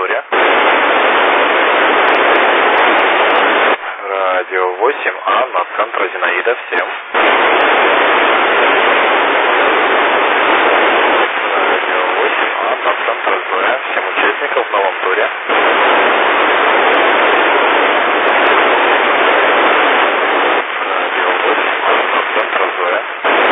Аматуре. Радио 8А на центр Зинаида. Всем. Радио 8А на центр Зоя. Всем участникам в новом туре. Радио 8А на центр Зоя.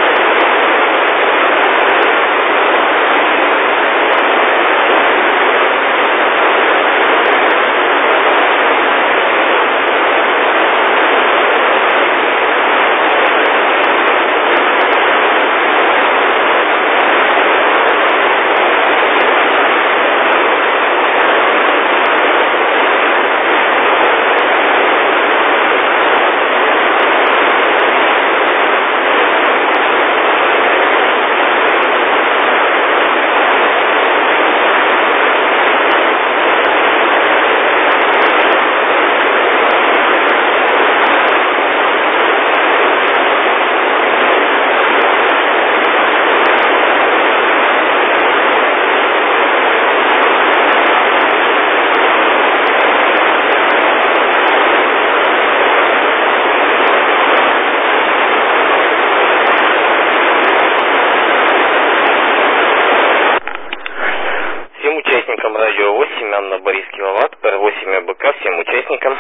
Радио 8, Анна, Борис, Киловатт, Р8 АБК, всем участникам.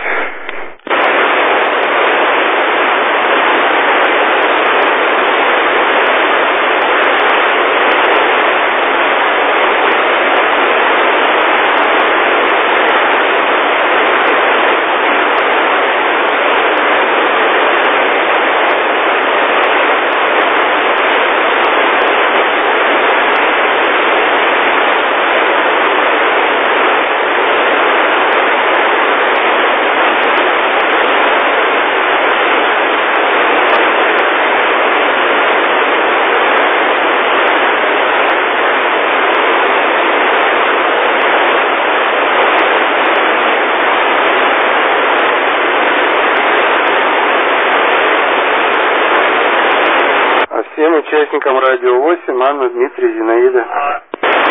Всем участникам Радио 8, Анна, Дмитрий, Зинаида.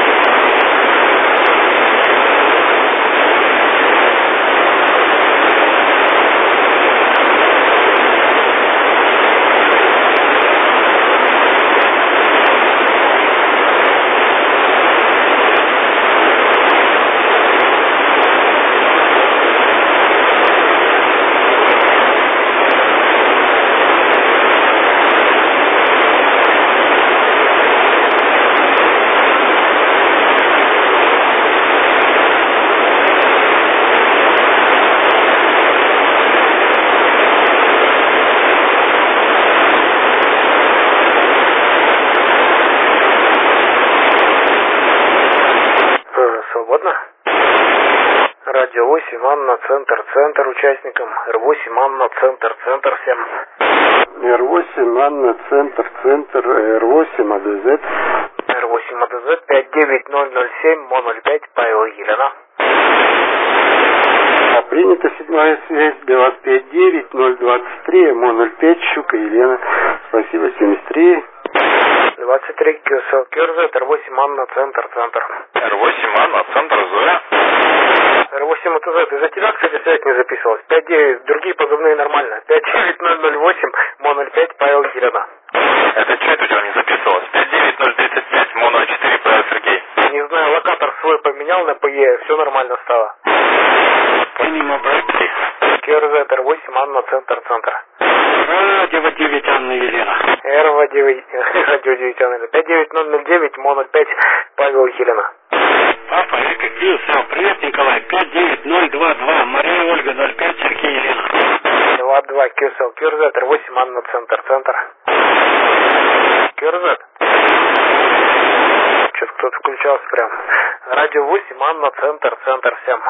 Свободно? Радио 8, Анна, центр участникам. Р8, Анна, центр всем. Р8, Анна, центр, Р8, АДЗ. Р8, АДЗ, 59007, МО05, Павел, Елена. Принято, седьмая связь, для вас 59023, МО05, Щука, Елена. Спасибо, 73. 23, QSL, Кёрзет, Р8, Анна, центр. Р8 Анна, центр Зоя. Р8 АТЗ, из-за тебя, кстати, связь не записывалась. 59, другие позывные нормально. 59008, МО05, Павел, Елена. Это что это у тебя не записывалось? 59035, МО04, Павел, Сергей. Не знаю, локатор свой поменял на ПЕ, все нормально стало. Кёрзет, Р8, Анна, центр. Радио 9, Анна, Елена. Радио 9, Анна, 59009, МО05, Павел, Елена. Папа, Эко, Киев, привет, Николай. 59022, Мария, Ольга, 05, Сергей, Елена. 22, QSL, Кёрзет, Р8, Анна, центр. Кёрзет. Что-то кто-то включался прям. Радио 8, Анна, центр всем.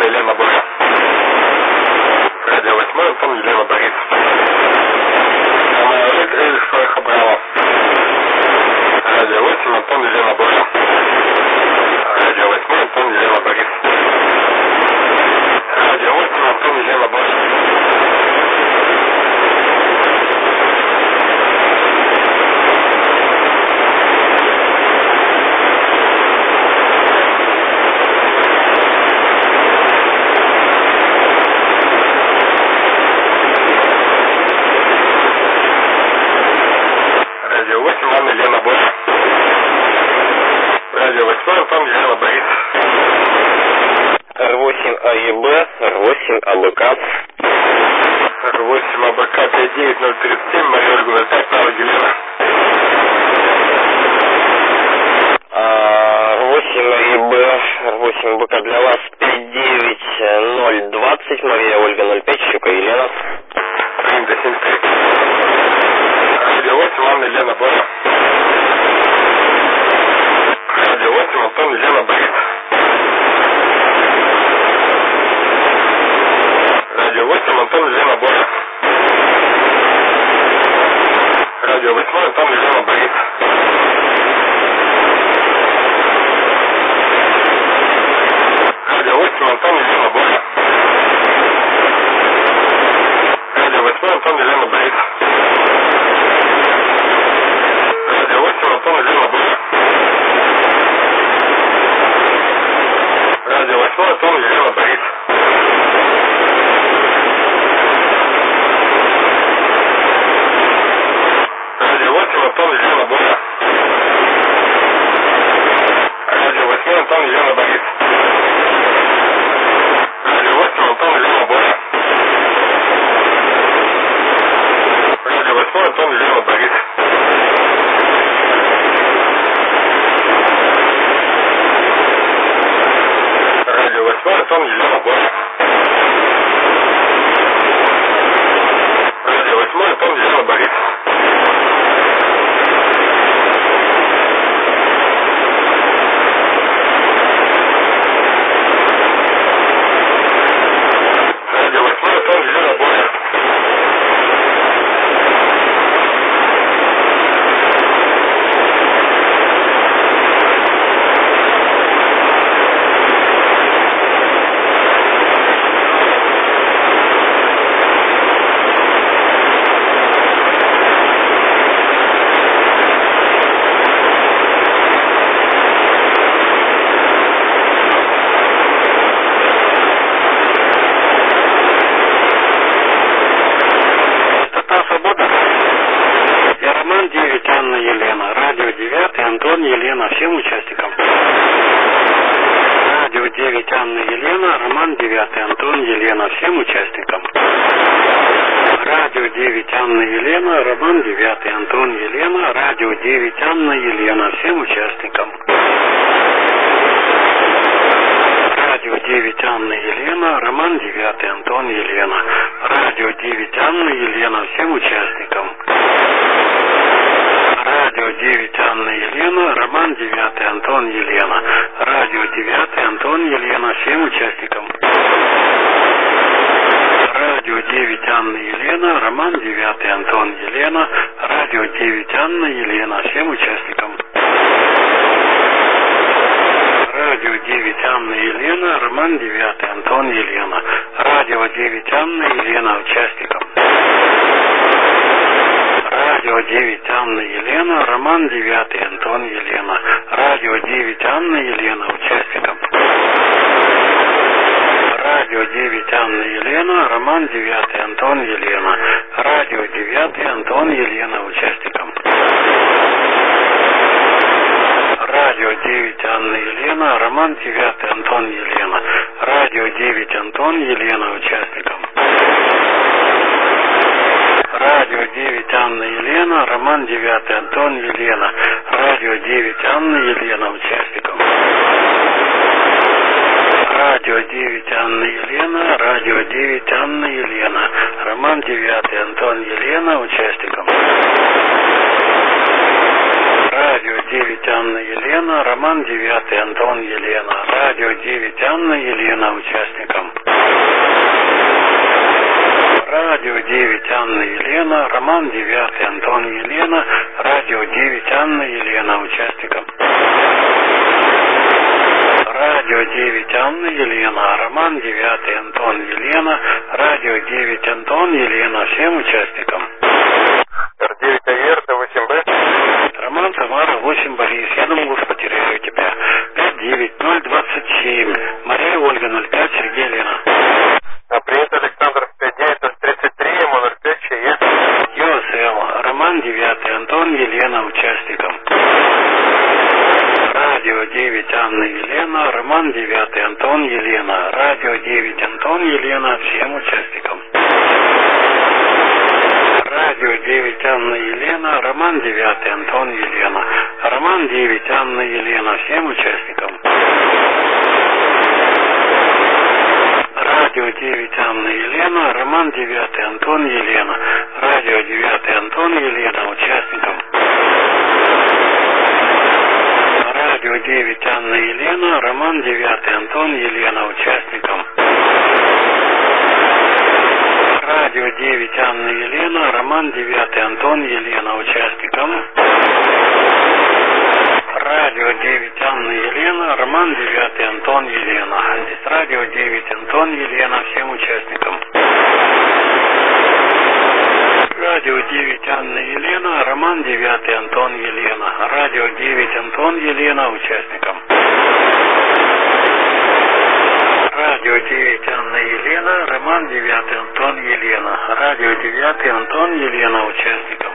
Елена Боря. Радио 8 Антон Елена Борис. Ромео Эль Шоиха Браво. Радио 8 Антон Елена Боря. Радио 8 Антон Елена Борис. Радио 8 Антон Елена Борис. Радио 8 Анна Елена Боря. Радио 8 Антон Елена Борис. Р8 АЕБ, Р8 АБК. Р8 АБК 59037, Мария Ольга 05, Павел Елена. Р8 АЕБ, Р8 АБК для вас 59020, Мария Ольга 05, Щука Елена. Принято 73. Радио 8 Анна Елена Боря. Радио 8 Антон Елена Борис. Радио 8 Антон Елена Боря. Радио 8 Антон Елена Борис. Радио 8 Антон Елена Боря. Радио 8 Антон Елена Борис. Радио 8 Антон Елена Боря. Радио 8 Антон Елена Борис. Радио 8 Антон Елена Боря. Радио 8 Антон Елена Борис. Радио 8 Антон Елена Боря. Радио 8 Антон Елена Борис. Радио 8 Антон Елена Боря. Радио 8 Антон Елена Борис. Радио 8 Антон Елена Боря. Елена, всем участникам. Радио 9 Анна Елена, Роман 9 Антон Елена, всем участникам. Радио 9 Анна Елена, Роман 9 Антон Елена, Радио 9 Анна Елена, всем участникам. Радио 9 Анна Елена, Роман 9 Антон Елена, Радио 9 Анна Елена, всем участникам. Радио 9 Анна Елена, Роман 9 Антон Елена, Радио 9 Антон Елена, всем участникам. Радио 9 Анна Елена, Роман 9 Антон Елена, Радио 9 Анна Елена, всем участникам. Радио 9 Анна Елена, Роман 9 Антон Елена, Радио 9 Анна Елена, участникам. Радио 9 Анна Елена, Роман 9 Антон Елена, Радио 9 Анна Елена, участникам. Радио 9 Анна Елена, Роман 9 Антон Елена, Радио 9 Антон Елена, участникам. Радио 9 Анна Елена, Роман 9 Антон Елена, Радио 9 Антон Елена, участникам. Радио 9 Анна Елена, Роман 9 Антон Елена, Радио 9 Анна Елена, участникам. Радио 9 Анна Елена, Радио 9 Анна Елена, Роман 9 Антон Елена, участникам. Радио 9 Анна Елена, Роман 9, Антон, Елена. Радио 9, Анна, Елена, участникам. Радио 9, Анна, Елена, Роман 9, Антон, Елена. Радио 9, Анна, Елена, участникам. Радио 9, Анна, Елена, Роман 9, Антон, Елена. Радио 9, Антон, Елена, всем участникам. Р9 АЕР, Д8Б. Роман, Тамара, 8, Борис. Я думал, уж потеряю тебя. 59027. Мария, Ольга, 05, Сергей, Лена. Привет, Александр, 5933, М05, ЧЕ. ЮСЛ. Роман 9, Антон, Елена, участникам. Радио 9, Анна, Елена. Роман 9, Антон, Елена. Радио 9, Антон, Елена, всем участникам. Радио 9, Анна, Елена, Роман 9, Антон, Елена. Роман 9, Анна, Елена, всем участникам. Радио 9, Анна, Елена, Роман 9, Антон, Елена. Радио 9, Антон, Елена, участникам. Радио 9, Анна, Елена, Роман 9, Антон, Елена, участникам. Радио 9, Анна, Елена, Роман 9, Антон, Елена, участникам. Радио 9, Анна, Елена, Роман 9, Антон, Елена. Здесь радио 9, Антон, Елена, всем участникам. Радио 9, Анна, Елена, Роман 9, Антон, Елена. Радио 9, Антон, Елена, участникам. Радио 9, Анна, Елена, Роман 9, Антон, Елена. Радио 9, Антон, Елена, участникам.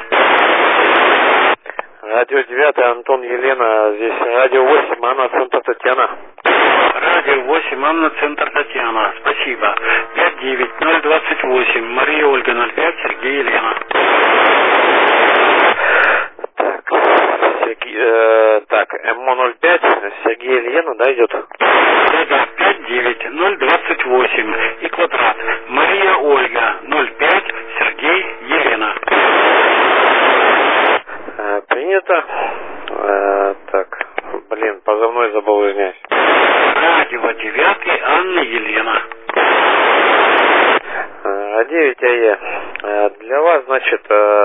Радио 9, Антон, Елена, здесь радио 8, Анна, центр Татьяна. Радио 8, Анна, центр Татьяна. Спасибо. 59028, Мария, Ольга, 05, Сергей, Елена. Так, МО05, Сергей, Елена, да, идет? Да, 59028 и квадрат. Мария, Ольга, 05, Сергей, Елена. Принято. Так, позывной забыл, извиняюсь. Радио 9, Анна, Елена. 9 АЕ. Для вас, значит,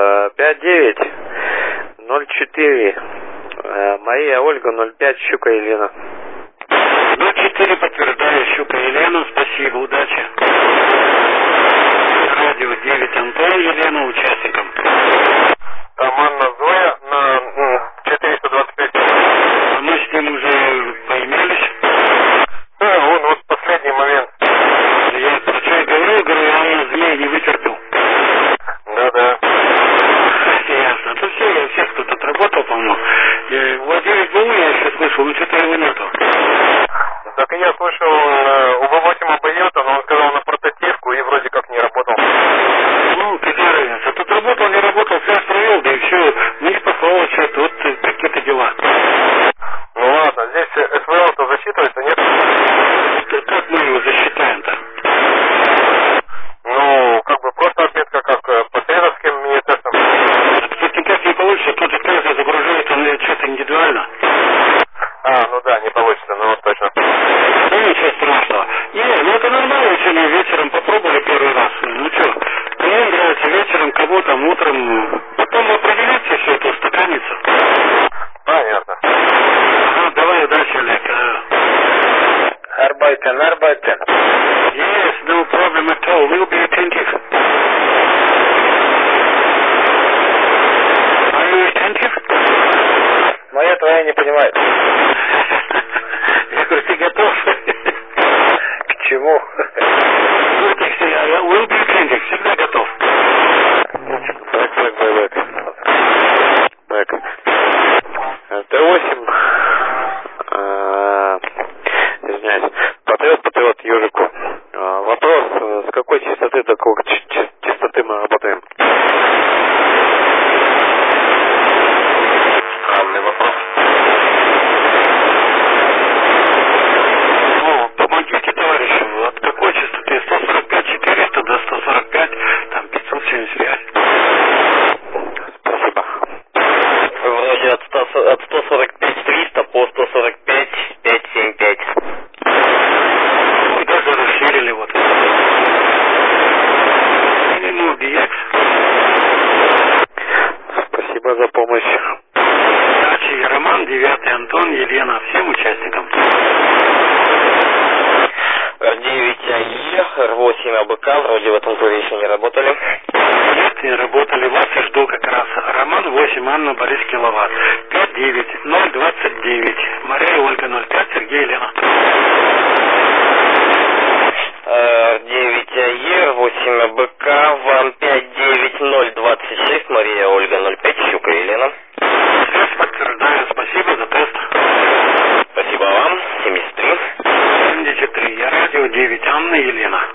5904. Мария, Ольга, 05, Щука, Елена. 04 подтверждаю, Щука, Елена, спасибо, удачи. Радио 9, Антон, Елена, участникам. Там Анна Зоя на 425. А мы с ним уже поимелись? Да, он вот в последний момент. Я про что и говорю, Анна змей не вытерпел. Да. Ясно. Это все, я всех тут отработал, по-моему. Владимир был, я еще слышал, но что-то его нету. Так и я слышал, у V8 обойдет, но он сказал на портативку и вроде как не работал. Ну, какая разница? Тут работал, не работал, все провел, да и все. Ну, не послал что-то, вот какие-то дела. Ну ладно, здесь СВЛ-то засчитывается, нет? Как мы его засчитаем-то? Ну, как бы просто отметка, как по средовским мини-тестам. Тут никак не получится, тут же каждый загружает, он что-то индивидуально. Ну да, не получится, ну вот точно. Ну, ничего страшного. Ну это нормально, сегодня вечером попробовали первый раз. Ну что, кому нравится вечером, кому там утром. Потом определиться все это, устаканится. Понятно. Давай удачи, Олег. Arbeiten. Yes, no problem at all. We'll be attentive. Are you attentive? Моя твоя не понимает. Я говорю, ты готов? К чему? Ну, ты всегда, we'll be attentive, всегда готов. Так. Т8. Извиняюсь. Патриот ежику. Вопрос, с какой частоты до какой частоты мы работаем? Странный вопрос. Ну, помогите товарищу, от какой частоты? 145-400 до 145, там 145 575. Ой, даже расширили вот. Ну, BX. Спасибо за помощь. Удачи, Роман, 9 Антон, Елена, всем участникам. R9АЕ, R8 АБК, вроде в этом туре еще не работали. Нет, не работали, вас и жду как раз. Роман 8, Анна, Борис, киловатт. 59029. Мария, Ольга, 05, Сергей, Елена. R9АЕ, R8 АБК, вам 59026, Мария, Ольга, 05, Щука, Елена. Связь подтверждаю, спасибо за тест. Спасибо вам, 73. 73, я радио 9, Анна, Елена.